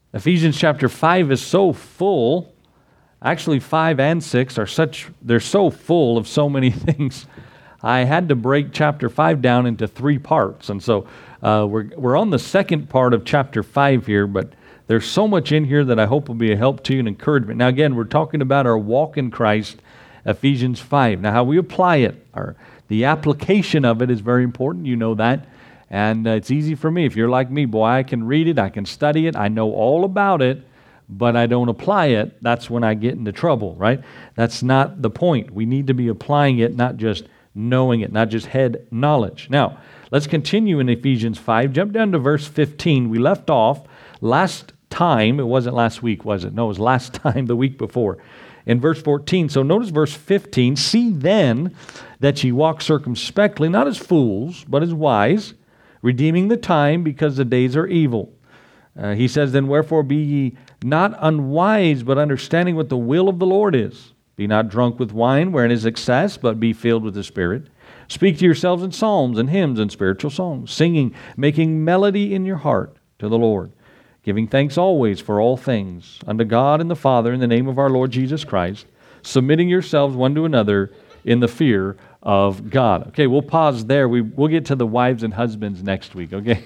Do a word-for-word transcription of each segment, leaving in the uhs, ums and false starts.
Ephesians chapter five is so full. Actually, five and six are such, they're so full of so many things. I had to break chapter five down into three parts. And so uh, we're, we're on the second part of chapter five here, but there's so much in here that I hope will be a help to you and encouragement. Now, again, we're talking about our walk in Christ, Ephesians five. Now, how we apply it, our, the application of it is very important. You know that. And uh, it's easy for me. If you're like me, boy, I can read it, I can study it, I know all about it, but I don't apply it. That's when I get into trouble, right? That's not the point. We need to be applying it, not just knowing it, not just head knowledge. Now, let's continue in Ephesians five. Jump down to verse fifteen. We left off last time. It wasn't last week, was it? No, it was last time, the week before. In verse fourteen. So notice verse fifteen. See then that ye walk circumspectly, not as fools, but as wise, redeeming the time, because the days are evil. Uh, he says, then wherefore be ye not unwise, but understanding what the will of the Lord is. Be not drunk with wine, wherein is excess, but be filled with the Spirit. Speak to yourselves in psalms and hymns and spiritual songs, singing, making melody in your heart to the Lord, giving thanks always for all things unto God and the Father in the name of our Lord Jesus Christ, submitting yourselves one to another in the fear of God. Okay, we'll pause there. We, we'll get to the wives and husbands next week, okay?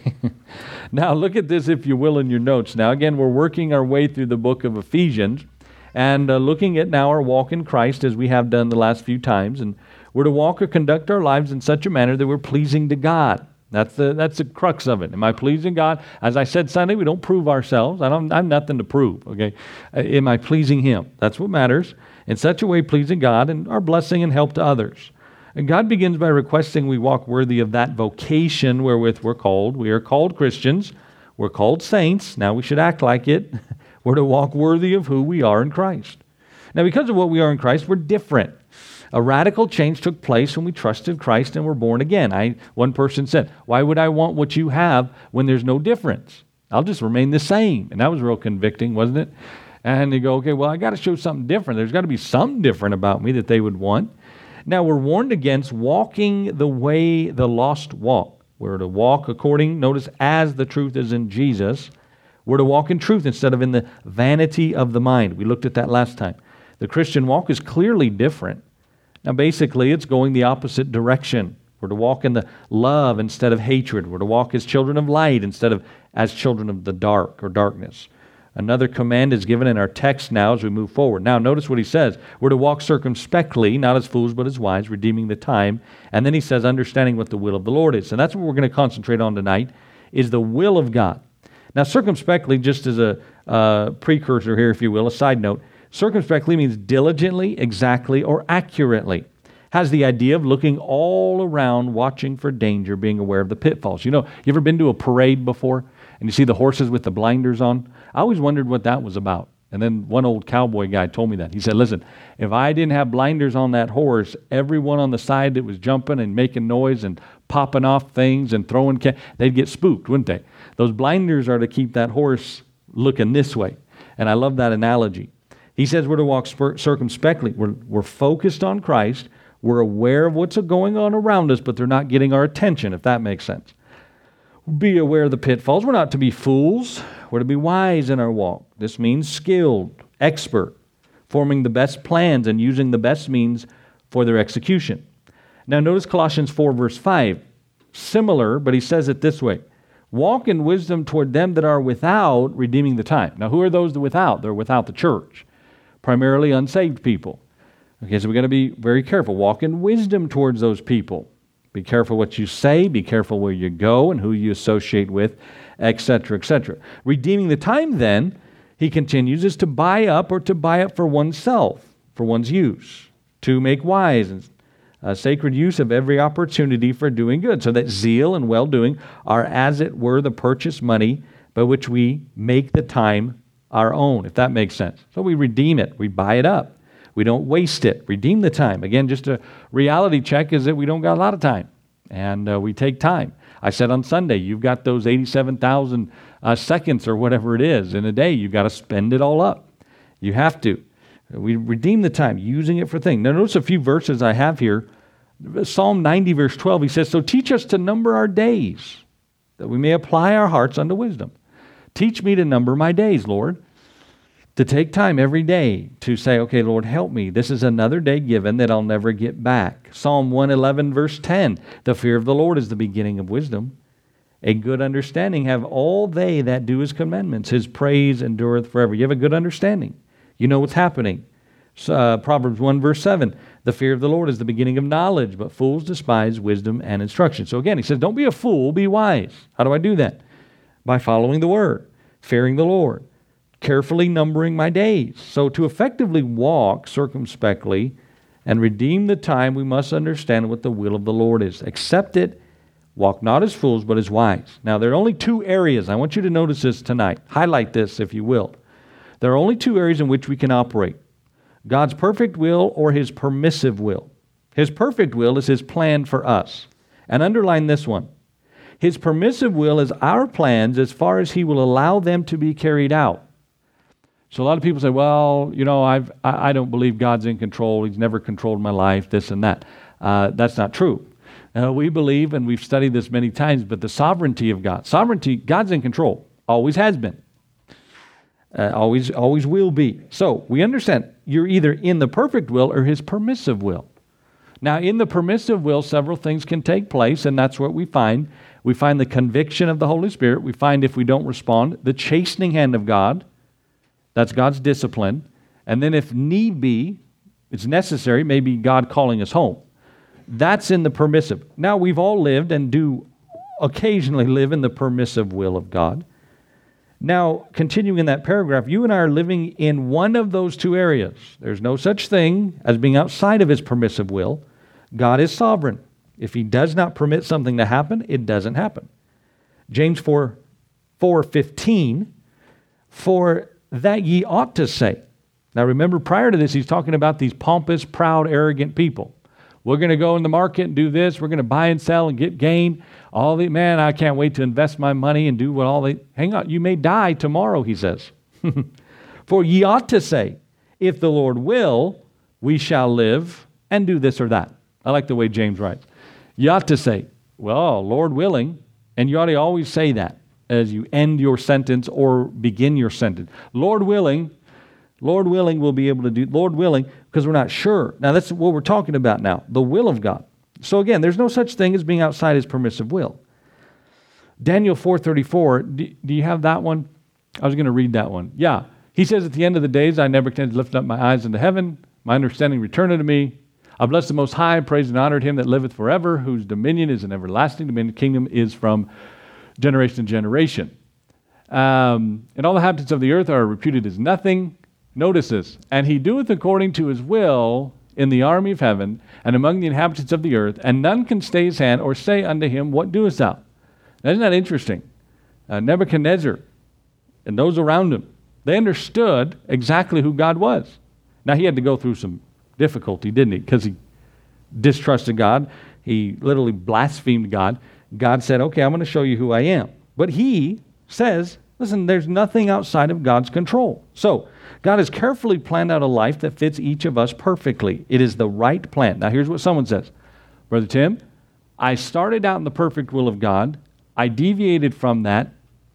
Now, look at this, if you will, in your notes. Now, again, we're working our way through the book of Ephesians and uh, looking at now our walk in Christ as we have done the last few times. And we're to walk or conduct our lives in such a manner that we're pleasing to God. That's the that's the crux of it. Am I pleasing God? As I said Sunday, we don't prove ourselves. I don't I have nothing to prove, okay? Uh, am I pleasing Him? That's what matters. In such a way, pleasing God and our blessing and help to others. And God begins by requesting we walk worthy of that vocation wherewith we're called. We are called Christians. We're called saints. Now we should act like it. We're to walk worthy of who we are in Christ. Now, because of what we are in Christ, we're different. A radical change took place when we trusted Christ and were born again. I, one person said, why would I want what you have when there's no difference? I'll just remain the same. And that was real convicting, wasn't it? And they go, okay, well, I got to show something different. There's got to be something different about me that they would want. Now, we're warned against walking the way the lost walk. We're to walk according, notice, as the truth is in Jesus. We're to walk in truth instead of in the vanity of the mind. We looked at that last time. The Christian walk is clearly different. Now, basically, it's going the opposite direction. We're to walk in the love instead of hatred. We're to walk as children of light instead of as children of the dark or darkness. Another command is given in our text now as we move forward. Now, notice what he says. We're to walk circumspectly, not as fools, but as wise, redeeming the time. And then he says, understanding what the will of the Lord is. And that's what we're going to concentrate on tonight, is the will of God. Now, circumspectly, just as a uh, precursor here, if you will, a side note, circumspectly means diligently, exactly, or accurately. Has the idea of looking all around, watching for danger, being aware of the pitfalls. You know, you ever been to a parade before and you see the horses with the blinders on? I always wondered what that was about. And then one old cowboy guy told me that. He said, listen, if I didn't have blinders on that horse, everyone on the side that was jumping and making noise and popping off things and throwing, ca- they'd get spooked, wouldn't they? Those blinders are to keep that horse looking this way. And I love that analogy. He says we're to walk circumspectly. We're, we're focused on Christ. We're aware of what's going on around us, but they're not getting our attention, if that makes sense. Be aware of the pitfalls. We're not to be fools. We're to be wise in our walk. This means skilled, expert, forming the best plans and using the best means for their execution. Now notice Colossians four, verse five. Similar, but he says it this way. Walk in wisdom toward them that are without, redeeming the time. Now who are those that are without? They're without the church. Primarily unsaved people. Okay, so we've got to be very careful. Walk in wisdom towards those people. Be careful what you say. Be careful where you go and who you associate with, et cetera, et cetera. Redeeming the time, then, he continues, is to buy up or to buy up for oneself, for one's use, to make wise and uh, sacred use of every opportunity for doing good, so that zeal and well-doing are, as it were, the purchase money by which we make the time our own, if that makes sense. So we redeem it. We buy it up. We don't waste it. Redeem the time. Again, just a reality check is that we don't got a lot of time, and uh, we take time. I said on Sunday, you've got those eighty-seven thousand uh, seconds or whatever it is in a day. You've got to spend it all up. You have to. We redeem the time, using it for things. Now, notice a few verses I have here. Psalm ninety, verse twelve, he says, so teach us to number our days, that we may apply our hearts unto wisdom. Teach me to number my days, Lord. To take time every day to say, okay, Lord, help me. This is another day given that I'll never get back. Psalm one eleven, verse ten, the fear of the Lord is the beginning of wisdom. A good understanding have all they that do his commandments. His praise endureth forever. You have a good understanding. You know what's happening. Uh, Proverbs one, verse seven, the fear of the Lord is the beginning of knowledge, but fools despise wisdom and instruction. So again, he says, don't be a fool, be wise. How do I do that? By following the word, fearing the Lord, carefully numbering my days. So to effectively walk circumspectly and redeem the time, we must understand what the will of the Lord is. Accept it. Walk not as fools, but as wise. Now, there are only two areas. I want you to notice this tonight. Highlight this, if you will. There are only two areas in which we can operate. God's perfect will or his permissive will. His perfect will is his plan for us. And underline this one. His permissive will is our plans as far as he will allow them to be carried out. So a lot of people say, well, you know, I've, I, I don't believe God's in control. He's never controlled my life, this and that. Uh, that's not true. Uh, we believe, and we've studied this many times, but the sovereignty of God. Sovereignty, God's in control. Always has been. Uh, always, always will be. So we understand you're either in the perfect will or his permissive will. Now, in the permissive will, several things can take place, and that's what we find. We find the conviction of the Holy Spirit. We find, if we don't respond, the chastening hand of God. That's God's discipline. And then if need be, it's necessary, maybe God calling us home. That's in the permissive. Now, we've all lived and do occasionally live in the permissive will of God. Now, continuing in that paragraph, you and I are living in one of those two areas. There's no such thing as being outside of his permissive will. God is sovereign. If he does not permit something to happen, it doesn't happen. James four, four fifteen, for that ye ought to say. Now remember, prior to this, he's talking about these pompous, proud, arrogant people. We're going to go in the market and do this. We're going to buy and sell and get gain. All the man, I can't wait to invest my money and do what all they. Hang on, you may die tomorrow, he says. For ye ought to say, if the Lord will, we shall live and do this or that. I like the way James writes. You ought to say, well, Lord willing, and you ought to always say that as you end your sentence or begin your sentence. Lord willing, Lord willing, we'll be able to do, Lord willing, because we're not sure. Now, that's what we're talking about now, the will of God. So again, there's no such thing as being outside his permissive will. Daniel four thirty-four, do, do you have that one? I was going to read that one. Yeah. He says, at the end of the days, I never can lift up my eyes into heaven. My understanding returned unto me. I bless the Most High, praised and honored him that liveth forever, whose dominion is an everlasting dominion. Kingdom is from generation to generation. Um, and all the inhabitants of the earth are reputed as nothing. Notice this. And he doeth according to his will in the army of heaven and among the inhabitants of the earth, and none can stay his hand or say unto him, what doest thou? Now, isn't that interesting? Uh, Nebuchadnezzar and those around him, they understood exactly who God was. Now, he had to go through some difficulty, didn't he? Because he distrusted God. He literally blasphemed God. God said, okay, I'm going to show you who I am. But he says, listen, there's nothing outside of God's control. So, God has carefully planned out a life that fits each of us perfectly. It is the right plan. Now, here's what someone says. Brother Tim, I started out in the perfect will of God. I deviated from that.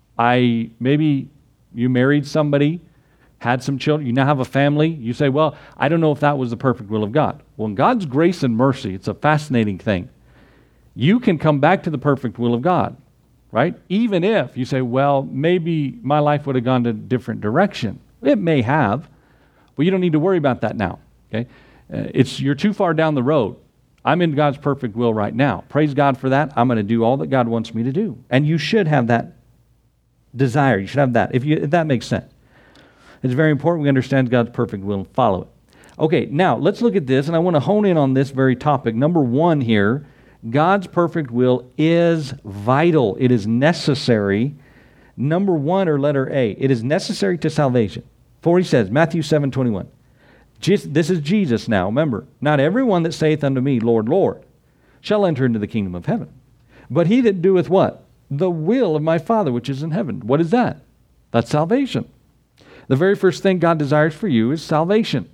I maybe you married somebody, had some children, you now have a family. You say, well, I don't know if that was the perfect will of God. Well, in God's grace and mercy, it's a fascinating thing. You can come back to the perfect will of God, right? Even if you say, well, maybe my life would have gone to a different direction. It may have, but you don't need to worry about that now, okay? Uh, it's you're too far down the road. I'm in God's perfect will right now. Praise God for that. I'm going to do all that God wants me to do. And you should have that desire. You should have that, if, you, if that makes sense. It's very important we understand God's perfect will and follow it. Okay, now let's look at this, and I want to hone in on this very topic. Number one here, God's perfect will is vital. It is necessary. Number one, or letter A, it is necessary to salvation. For he says, Matthew seven twenty-one. This is Jesus now, remember. Not everyone that saith unto me, Lord, Lord, shall enter into the kingdom of heaven. But he that doeth what? The will of my Father which is in heaven. What is that? That's salvation. The very first thing God desires for you is salvation.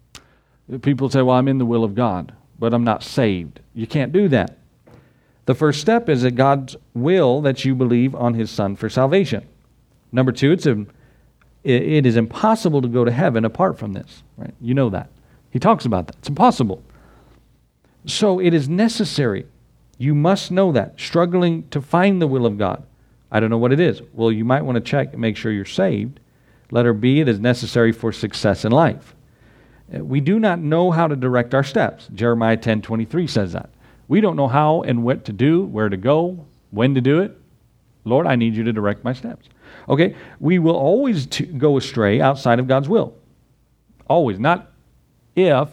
People say, well, I'm in the will of God, but I'm not saved. You can't do that. The first step is that God's will that you believe on his Son for salvation. Number two, it's a, it, it is impossible to go to heaven apart from this. Right? You know that. He talks about that. It's impossible. So it is necessary. You must know that. Struggling to find the will of God. I don't know what it is. Well, you might want to check and make sure you're saved. Letter B, it is necessary for success in life. We do not know how to direct our steps. Jeremiah ten twenty-three says that. We don't know how and what to do, where to go, when to do it. Lord, I need you to direct my steps. Okay, we will always t- go astray outside of God's will. Always, not if.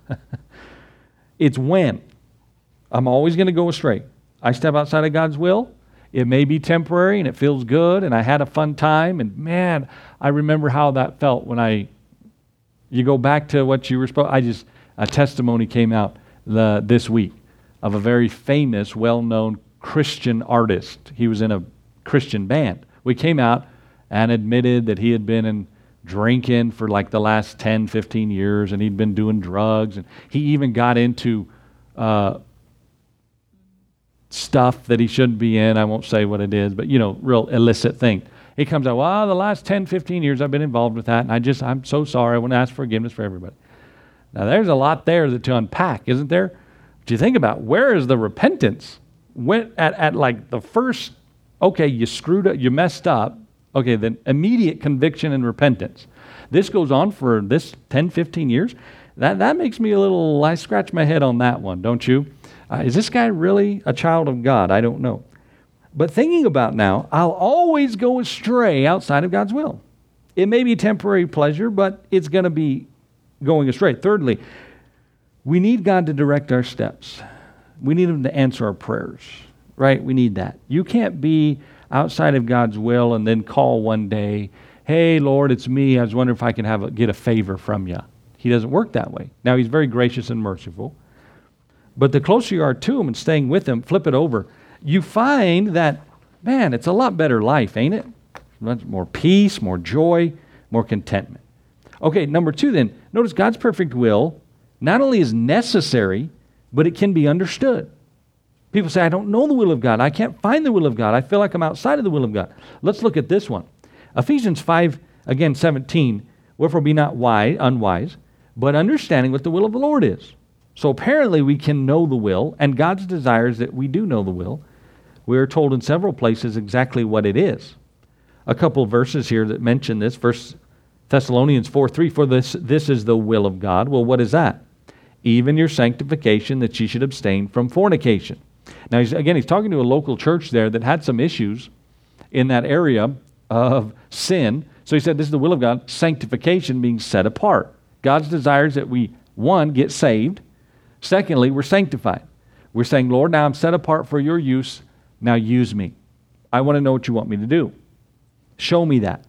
It's when. I'm always going to go astray. I step outside of God's will. It may be temporary and it feels good and I had a fun time. And man, I remember how that felt when I, you go back to what you were supposed, I just, a testimony came out the, this week of a very famous, well-known Christian artist. He was in a Christian band. We came out and admitted that he had been in drinking for like the last ten, fifteen years, and he'd been doing drugs, and he even got into uh, stuff that he shouldn't be in. I won't say what it is, but you know, real illicit thing. He comes out, well, the last ten, fifteen years I've been involved with that, and I just, I'm so sorry. I want to ask forgiveness for everybody. Now, there's a lot there that to unpack, isn't there? Do you think about where is the repentance? When, at, at like the first, okay, you screwed up, you messed up, okay, then immediate conviction and repentance. This goes on for this ten, fifteen years. That, that makes me a little, I scratch my head on that one, don't you? Uh, is this guy really a child of God? I don't know. But thinking about now, I'll always go astray outside of God's will. It may be temporary pleasure, but it's going to be going astray. Thirdly, we need God to direct our steps. We need Him to answer our prayers, right? We need that. You can't be outside of God's will and then call one day, hey, Lord, it's me. I was wondering if I can have a, get a favor from you. He doesn't work that way. Now, He's very gracious and merciful. But the closer you are to Him and staying with Him, flip it over, you find that, man, it's a lot better life, ain't it? Much more peace, more joy, more contentment. Okay, number two then, notice God's perfect will not only is necessary, but it can be understood. People say, I don't know the will of God. I can't find the will of God. I feel like I'm outside of the will of God. Let's look at this one. Ephesians five, again, seventeen, wherefore be not wise, unwise, but understanding what the will of the Lord is. So apparently we can know the will, and God's desire is that we do know the will. We are told in several places exactly what it is. A couple of verses here that mention this. First Thessalonians four three, for this, this is the will of God. Well, what is that? Even your sanctification, that ye should abstain from fornication. Now, he's, again, he's talking to a local church there that had some issues in that area of sin. So he said, this is the will of God, sanctification, being set apart. God's desires that we, one, get saved. Secondly, we're sanctified. We're saying, Lord, now I'm set apart for your use. Now use me. I want to know what you want me to do. Show me that.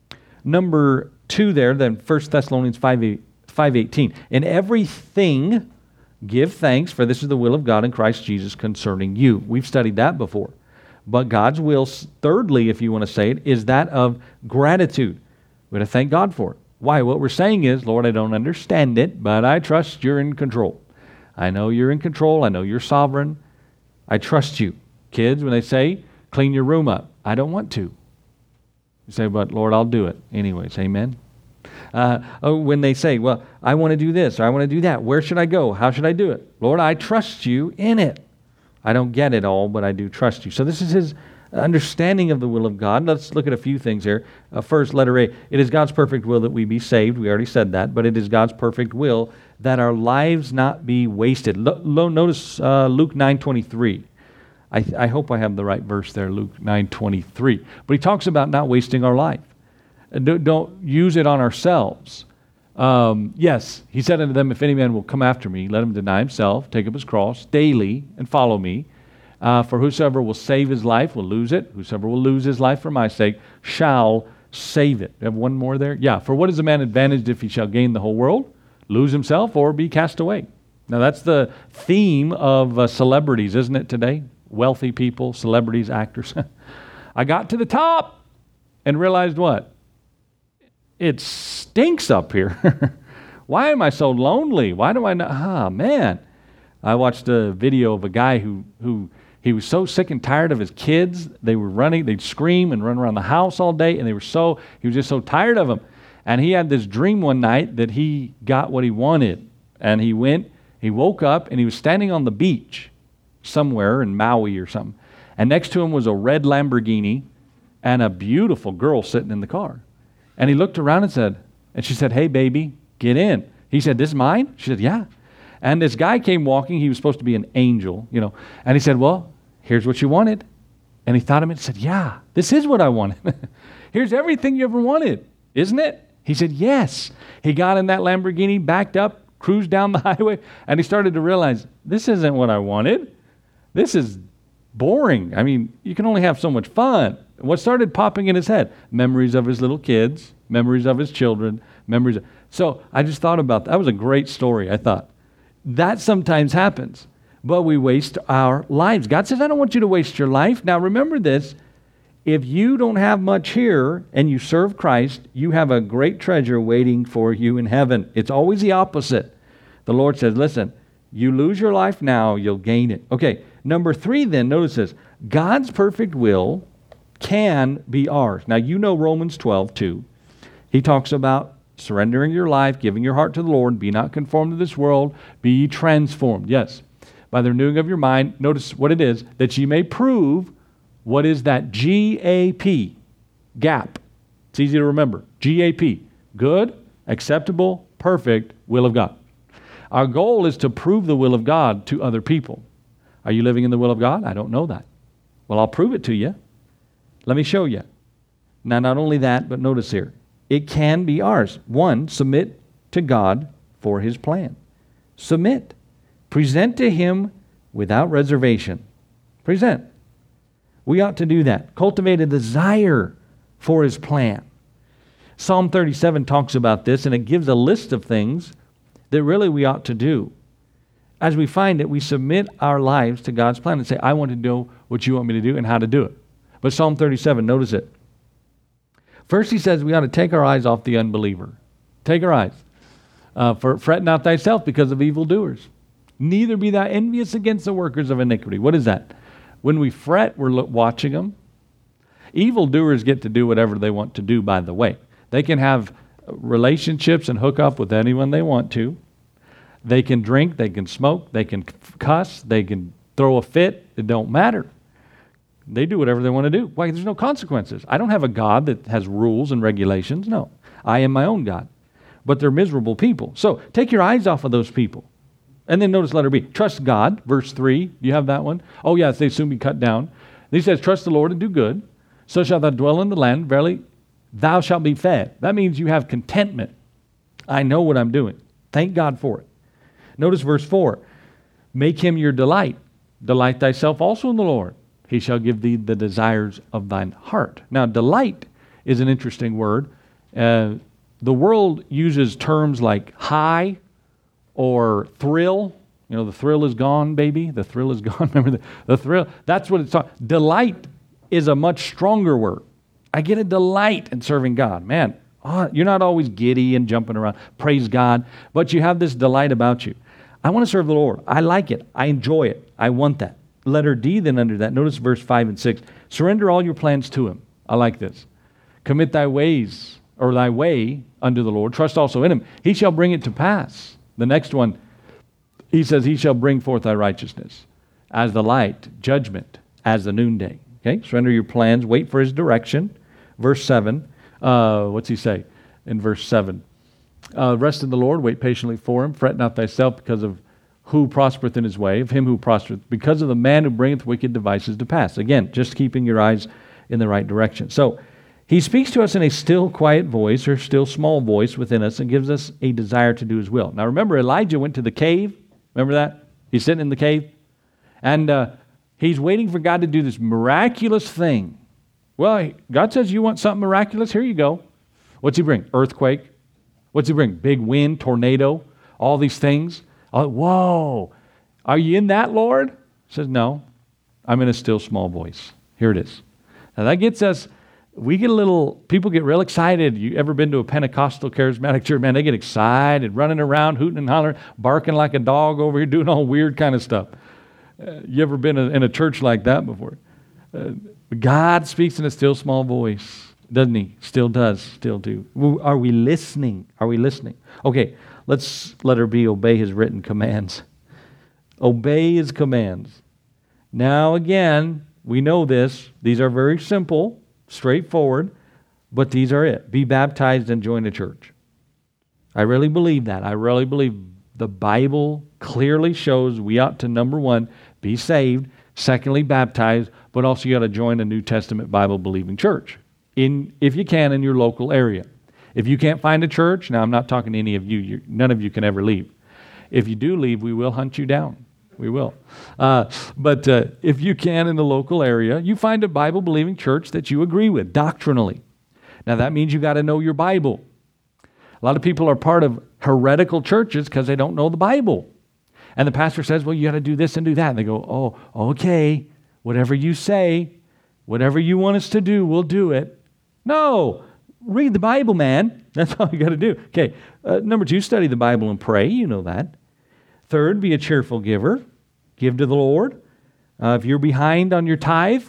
Number two there, then First Thessalonians five eighteen. In everything, give thanks, for this is the will of God in Christ Jesus concerning you. We've studied that before. But God's will, thirdly, if you want to say it, is that of gratitude. We're going to thank God for it. Why? What we're saying is, Lord, I don't understand it, but I trust you're in control. I know you're in control. I know you're sovereign. I trust you. Kids, when they say, clean your room up, I don't want to. You say, but Lord, I'll do it. Anyways, amen. Uh, oh, when they say, well, I want to do this or I want to do that, where should I go? How should I do it? Lord, I trust you in it. I don't get it all, but I do trust you. So this is his understanding of the will of God. Let's look at a few things here. Uh, first, letter A, it is God's perfect will that we be saved. We already said that, but it is God's perfect will that our lives not be wasted. Lo- lo- notice uh, Luke nine twenty-three. I, I hope I have the right verse there, Luke nine twenty-three. But he talks about not wasting our life. Don't, don't use it on ourselves. Um, yes, he said unto them, if any man will come after me, let him deny himself, take up his cross daily, and follow me. Uh, for whosoever will save his life will lose it. Whosoever will lose his life for my sake shall save it. Do you have one more there? Yeah. For what is a man advantaged if he shall gain the whole world, lose himself, or be cast away? Now that's the theme of uh, celebrities, isn't it, today? Wealthy people, celebrities, actors. I got to the top and realized what? It stinks up here. Why am I so lonely? Why do I not? Ah, man. I watched a video of a guy who, who He was so sick and tired of his kids. They were running, they'd scream and run around the house all day, and they were so, he was just so tired of them. And he had this dream one night that he got what he wanted. And he went, he woke up, and he was standing on the beach somewhere in Maui or something. And next to him was a red Lamborghini and a beautiful girl sitting in the car. And he looked around and said, and she said, "Hey, baby, get in." He said, "This is mine?" She said, "Yeah." And this guy came walking. He was supposed to be an angel, you know. And he said, "Well, here's what you wanted." And he thought of it and said, "Yeah, this is what I wanted. Here's everything you ever wanted, isn't it?" He said, "Yes." He got in that Lamborghini, backed up, cruised down the highway, and he started to realize, this isn't what I wanted. This is boring. I mean, you can only have so much fun. What started popping in his head? Memories of his little kids, memories of his children, memories of... So I just thought about that. That was a great story, I thought. That sometimes happens, but we waste our lives. God says, I don't want you to waste your life. Now remember this, if you don't have much here and you serve Christ, you have a great treasure waiting for you in heaven. It's always the opposite. The Lord says, listen, you lose your life now, you'll gain it. Okay, number three then, notice this, God's perfect will can be ours. Now you know Romans twelve two. He talks about surrendering your life, giving your heart to the Lord, be not conformed to this world, be ye transformed. Yes, by the renewing of your mind. Notice what it is, that ye may prove what is that G A P, gap. It's easy to remember. G A P, good, acceptable, perfect will of God. Our goal is to prove the will of God to other people. Are you living in the will of God? I don't know that. Well, I'll prove it to you. Let me show you. Now, not only that, but notice here, it can be ours. One, submit to God for His plan. Submit. Present to Him without reservation. Present. We ought to do that. Cultivate a desire for His plan. Psalm thirty-seven talks about this, and it gives a list of things that really we ought to do. As we find it, we submit our lives to God's plan and say, I want to know what you want me to do and how to do it. But Psalm thirty-seven, notice it. First he says we ought to take our eyes off the unbeliever. Take our eyes. Uh, for fret not thyself because of evildoers. Neither be thou envious against the workers of iniquity. What is that? When we fret, we're watching them. Evildoers get to do whatever they want to do, by the way. They can have relationships and hook up with anyone they want to. They can drink, they can smoke, they can cuss, they can throw a fit. It don't matter. They do whatever they want to do. Why? There's no consequences. I don't have a God that has rules and regulations. No. I am my own God. But they're miserable people. So take your eyes off of those people. And then notice letter B. Trust God, verse three. Do you have that one? Oh, yes, they soon be cut down. He says, trust the Lord and do good. So shalt thou dwell in the land. Verily, thou shalt be fed. That means you have contentment. I know what I'm doing. Thank God for it. Notice verse four. Make Him your delight. Delight thyself also in the Lord. He shall give thee the desires of thine heart. Now, delight is an interesting word. Uh, the world uses terms like high or thrill. You know, the thrill is gone, baby. The thrill is gone. Remember the, the thrill? That's what it's talking. Delight is a much stronger word. I get a delight in serving God. Man, oh, you're not always giddy and jumping around. Praise God. But you have this delight about you. I want to serve the Lord. I like it. I enjoy it. I want that. Letter D then under that. Notice verse five and six. Surrender all your plans to Him. I like this. Commit thy ways, or thy way unto the Lord. Trust also in Him. He shall bring it to pass. The next one, he says, He shall bring forth thy righteousness as the light, judgment as the noonday. Okay, surrender your plans. Wait for His direction. Verse seven. Uh, what's he say in verse seven? Uh, rest in the Lord. Wait patiently for Him. Fret not thyself because of who prospereth in his way, of him who prospereth, because of the man who bringeth wicked devices to pass. Again, just keeping your eyes in the right direction. So He speaks to us in a still, quiet voice, or still small voice within us, and gives us a desire to do His will. Now remember, Elijah went to the cave. Remember that? He's sitting in the cave. And uh, he's waiting for God to do this miraculous thing. Well, God says, you want something miraculous? Here you go. What's He bring? Earthquake. What's He bring? Big wind, tornado, all these things. Oh, whoa, are you in that, Lord? He says, no, I'm in a still small voice. Here it is. Now that gets us, we get a little, people get real excited. You ever been to a Pentecostal charismatic church? Man, they get excited, running around, hooting and hollering, barking like a dog over here, doing all weird kind of stuff. Uh, you ever been in a church like that before? Uh, God speaks in a still small voice, doesn't he? Still does, still do. Are we listening? Are we listening? Okay, let's let her be obey his written commands. Obey his commands. Now again, we know this. These are very simple, straightforward, but these are it. Be baptized and join a church. I really believe that. I really believe the Bible clearly shows we ought to, number one, be saved, secondly, baptized, but also you got to join a New Testament Bible-believing church, in, if you can, in your local area. If you can't find a church, now I'm not talking to any of you, you none of you can ever leave. If you do leave, we will hunt you down. We will. Uh, but uh, if you can in the local area, you find a Bible-believing church that you agree with doctrinally. Now that means you got to know your Bible. A lot of people are part of heretical churches because they don't know the Bible. And the pastor says, well, you got to do this and do that. And they go, oh, okay, whatever you say, whatever you want us to do, we'll do it. No, read the Bible, man. That's all you got to do. Okay, uh, number two, study the Bible and pray. You know that. Third, be a cheerful giver. Give to the Lord. Uh, if you're behind on your tithe,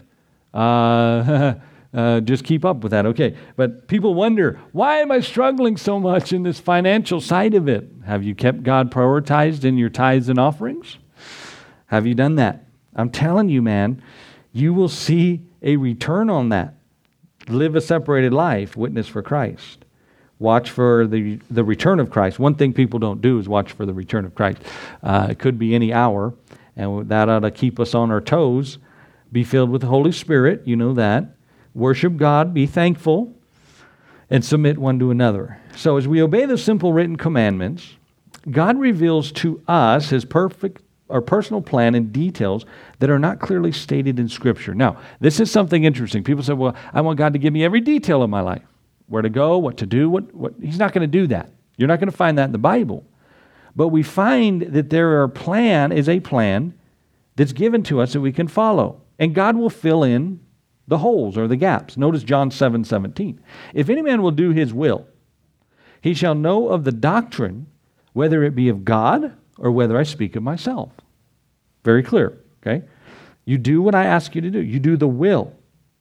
uh, uh, just keep up with that. Okay. But people wonder, why am I struggling so much in this financial side of it? Have you kept God prioritized in your tithes and offerings? Have you done that? I'm telling you, man, you will see a return on that. Live a separated life, witness for Christ. Watch for the, the return of Christ. One thing people don't do is watch for the return of Christ. Uh, it could be any hour, and that ought to keep us on our toes. Be filled with the Holy Spirit, you know that. Worship God, be thankful, and submit one to another. So as we obey the simple written commandments, God reveals to us His perfect or personal plan and details that are not clearly stated in Scripture. Now, this is something interesting. People say, well, I want God to give me every detail of my life. Where to go, what to do, what, what He's not going to do that. You're not going to find that in the Bible. But we find that there are plan is a plan that's given to us that we can follow. And God will fill in the holes or the gaps. Notice John seven seventeen. If any man will do his will, he shall know of the doctrine, whether it be of God or whether I speak of myself. Very clear, okay? You do what I ask you to do. You do the will.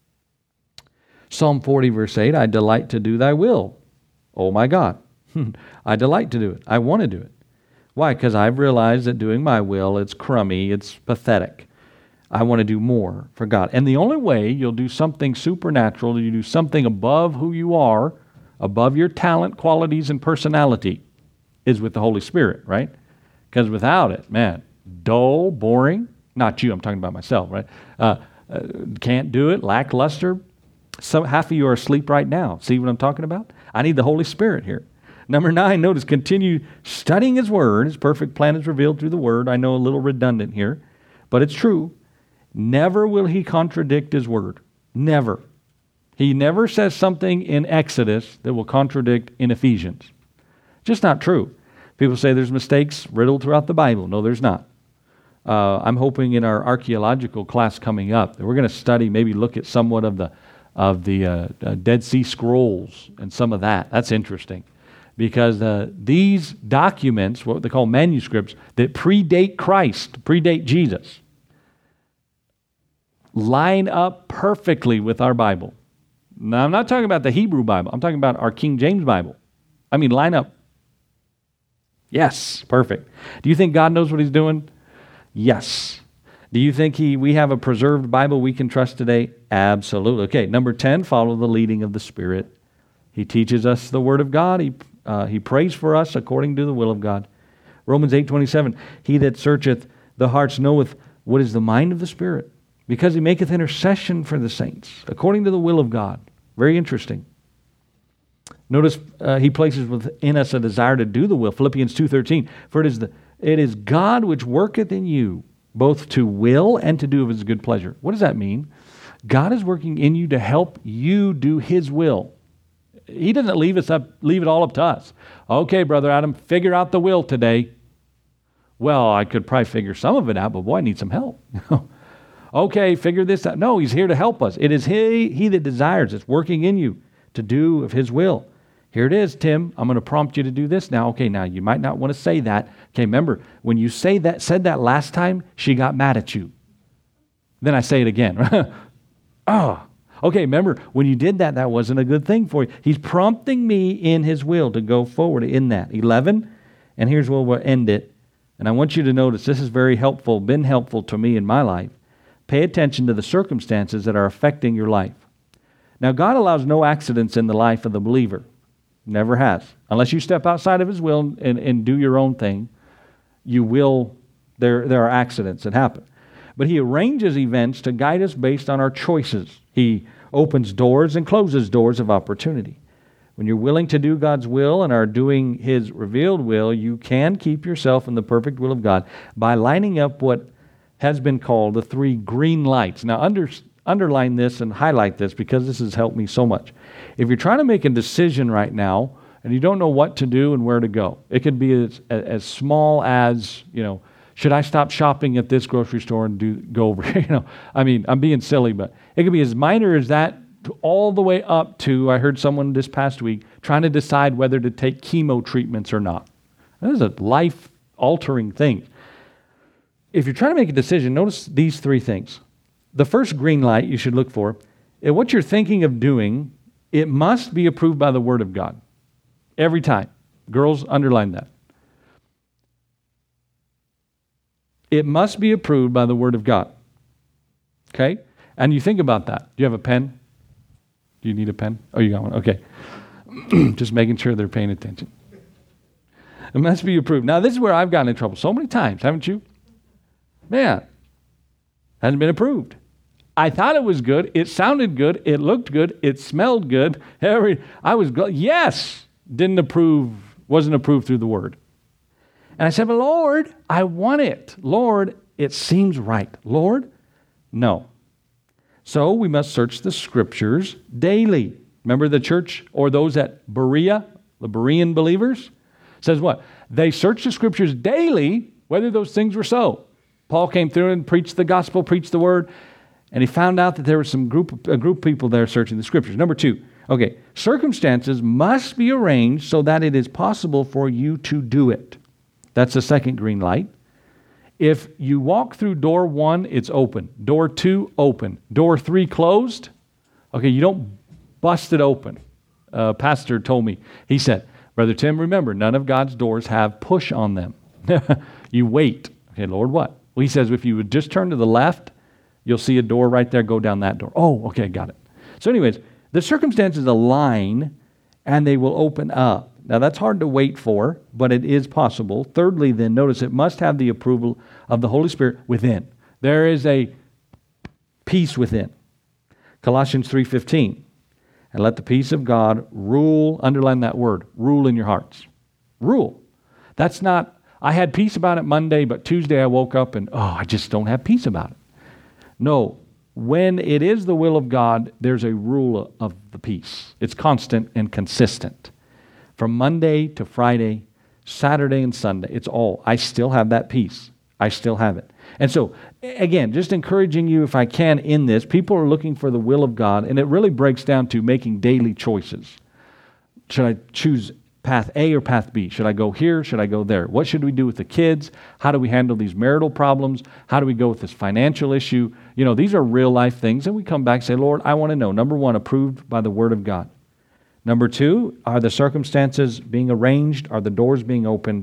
Psalm forty, verse eight, I delight to do thy will. Oh my God. I delight to do it. I want to do it. Why? Because I've realized that doing my will, it's crummy, it's pathetic. I want to do more for God. And the only way you'll do something supernatural, you do something above who you are, above your talent, qualities, and personality, is with the Holy Spirit, right? Because without it, man, dull, boring, not you, I'm talking about myself, right? Uh, uh, can't do it, lackluster. Some, half of you are asleep right now. See what I'm talking about? I need the Holy Spirit here. Number nine, notice, continue studying His Word. His perfect plan is revealed through the Word. I know a little redundant here, but it's true. Never will He contradict His Word. Never. He never says something in Exodus that will contradict in Ephesians. Just not true. People say there's mistakes riddled throughout the Bible. No, there's not. Uh, I'm hoping in our archaeological class coming up that we're going to study, maybe look at somewhat of the of the uh, uh, Dead Sea Scrolls and some of that. That's interesting. Because uh, these documents, what they call manuscripts, that predate Christ, predate Jesus, line up perfectly with our Bible. Now, I'm not talking about the Hebrew Bible. I'm talking about our King James Bible. I mean, line up. Yes, perfect. Do you think God knows what He's doing? Yes. Do you think he we have a preserved Bible we can trust today? Absolutely. Okay, number ten, follow the leading of the Spirit. He teaches us the Word of God. He uh, he prays for us according to the will of God. Romans eight twenty-seven, he that searcheth the hearts knoweth what is the mind of the Spirit, because he maketh intercession for the saints, according to the will of God. Very interesting. Notice uh, he places within us a desire to do the will. Philippians two thirteen, for it is the it is God which worketh in you, both to will and to do of His good pleasure. What does that mean? God is working in you to help you do His will. He doesn't leave us up, leave it all up to us. Okay, Brother Adam, figure out the will today. Well, I could probably figure some of it out, but boy, I need some help. Okay, figure this out. No, He's here to help us. It is He, he that desires, it's working in you to do of His will. Here it is, Tim. I'm going to prompt you to do this now. Okay, now you might not want to say that. Okay, remember, when you say that, said that last time, she got mad at you. Then I say it again. Oh, okay, remember, when you did that, that wasn't a good thing for you. He's prompting me in His will to go forward in that. eleven, and here's where we'll end it. And I want you to notice, this is very helpful, been helpful to me in my life. Pay attention to the circumstances that are affecting your life. Now, God allows no accidents in the life of the believer. Never has. Unless you step outside of His will and, and do your own thing, you will, there, there are accidents that happen. But He arranges events to guide us based on our choices. He opens doors and closes doors of opportunity. When you're willing to do God's will and are doing His revealed will, you can keep yourself in the perfect will of God by lining up what has been called the three green lights. Now, under, underline this and highlight this because this has helped me so much. If you're trying to make a decision right now and you don't know what to do and where to go, it could be as, as small as, you know, should I stop shopping at this grocery store and do go over here? You know, I mean, I'm being silly, but it could be as minor as that to all the way up to, I heard someone this past week trying to decide whether to take chemo treatments or not. That is a life-altering thing. If you're trying to make a decision, notice these three things. The first green light you should look for, if what you're thinking of doing, it must be approved by the Word of God. Every time. Girls, underline that. It must be approved by the Word of God. Okay? And you think about that. Do you have a pen? Do you need a pen? Oh, you got one. Okay. Just making sure they're paying attention. It must be approved. Now, this is where I've gotten in trouble so many times, haven't you? Man, hasn't been approved. I thought it was good. It sounded good. It looked good. It smelled good. Every, I was glad. Yes, didn't approve, wasn't approved through the Word. And I said, but Lord, I want it. Lord, it seems right. Lord, no. So we must search the Scriptures daily. Remember the church or those at Berea, the Berean believers? Says what? They searched the Scriptures daily, whether those things were so. Paul came through and preached the gospel, preached the word, and he found out that there was some group, a group of people there searching the Scriptures. Number two, okay, circumstances must be arranged so that it is possible for you to do it. That's the second green light. If you walk through door one, it's open. Door two, open. Door three, closed. Okay, you don't bust it open. Uh, pastor told me, he said, Brother Tim, remember, none of God's doors have push on them. You wait. Okay, Lord, what? Well, he says, if you would just turn to the left, you'll see a door right there. Go down that door. Oh, okay, got it. So anyways, the circumstances align and they will open up. Now, that's hard to wait for, but it is possible. Thirdly, then, notice it must have the approval of the Holy Spirit within. There is a peace within. Colossians three fifteen. And let the peace of God rule, underline that word, rule in your hearts. Rule. That's not, I had peace about it Monday, but Tuesday I woke up and, oh, I just don't have peace about it. No. When it is the will of God, there's a rule of the peace. It's constant and consistent. From Monday to Friday, Saturday and Sunday, it's all. I still have that peace. I still have it. And so, again, just encouraging you if I can in this, people are looking for the will of God, and it really breaks down to making daily choices. Should I choose path A or path B? Should I go here? Should I go there? What should we do with the kids? How do we handle these marital problems? How do we go with this financial issue? You know, these are real life things, and we come back and say, Lord, I want to know. Number one, approved by the Word of God. Number two, are the circumstances being arranged? Are the doors being opened?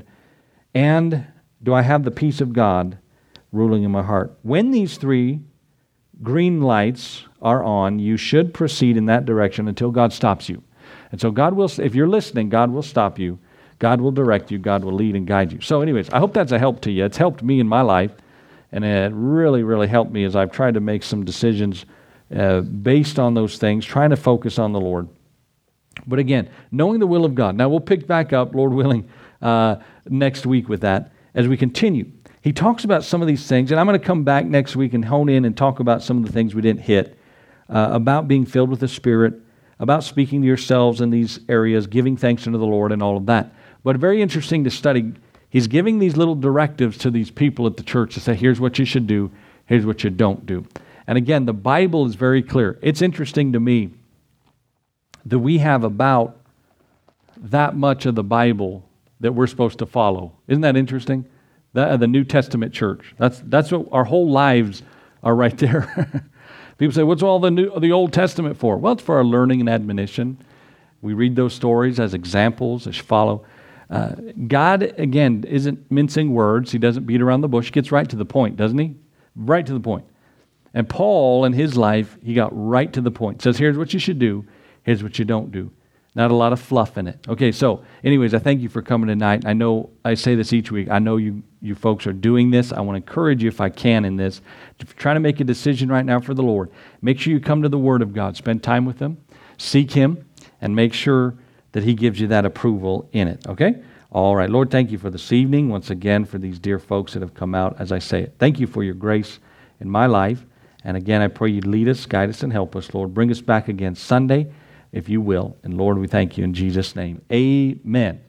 And do I have the peace of God ruling in my heart? When these three green lights are on, you should proceed in that direction until God stops you. And so God will, if you're listening, God will stop you. God will direct you. God will lead and guide you. So anyways, I hope that's a help to you. It's helped me in my life, and it really, really helped me as I've tried to make some decisions uh, based on those things, trying to focus on the Lord. But again, knowing the will of God. Now we'll pick back up, Lord willing, uh, next week with that as we continue. He talks about some of these things, and I'm going to come back next week and hone in and talk about some of the things we didn't hit, uh, about being filled with the Spirit, about speaking to yourselves in these areas, giving thanks unto the Lord and all of that. But very interesting to study. He's giving these little directives to these people at the church to say, here's what you should do, here's what you don't do. And again, the Bible is very clear. It's interesting to me that we have about that much of the Bible that we're supposed to follow. Isn't that interesting? The, the New Testament church. That's that's what our whole lives are right there. People say, what's all the new the Old Testament for? Well, it's for our learning and admonition. We read those stories as examples, as follow. Uh, God, again, isn't mincing words. He doesn't beat around the bush. He gets right to the point, doesn't he? Right to the point. And Paul, in his life, he got right to the point. Says, here's what you should do. Here's what you don't do. Not a lot of fluff in it. Okay, so anyways, I thank you for coming tonight. I know I say this each week. I know you you folks are doing this. I want to encourage you if I can in this. If you're trying to make a decision right now for the Lord, make sure you come to the Word of God. Spend time with Him. Seek Him. And make sure that He gives you that approval in it. Okay? All right. Lord, thank you for this evening. Once again, for these dear folks that have come out, as I say it. Thank you for your grace in my life. And again, I pray you'd lead us, guide us, and help us, Lord. Bring us back again Sunday, if you will. And Lord, we thank you in Jesus' name. Amen.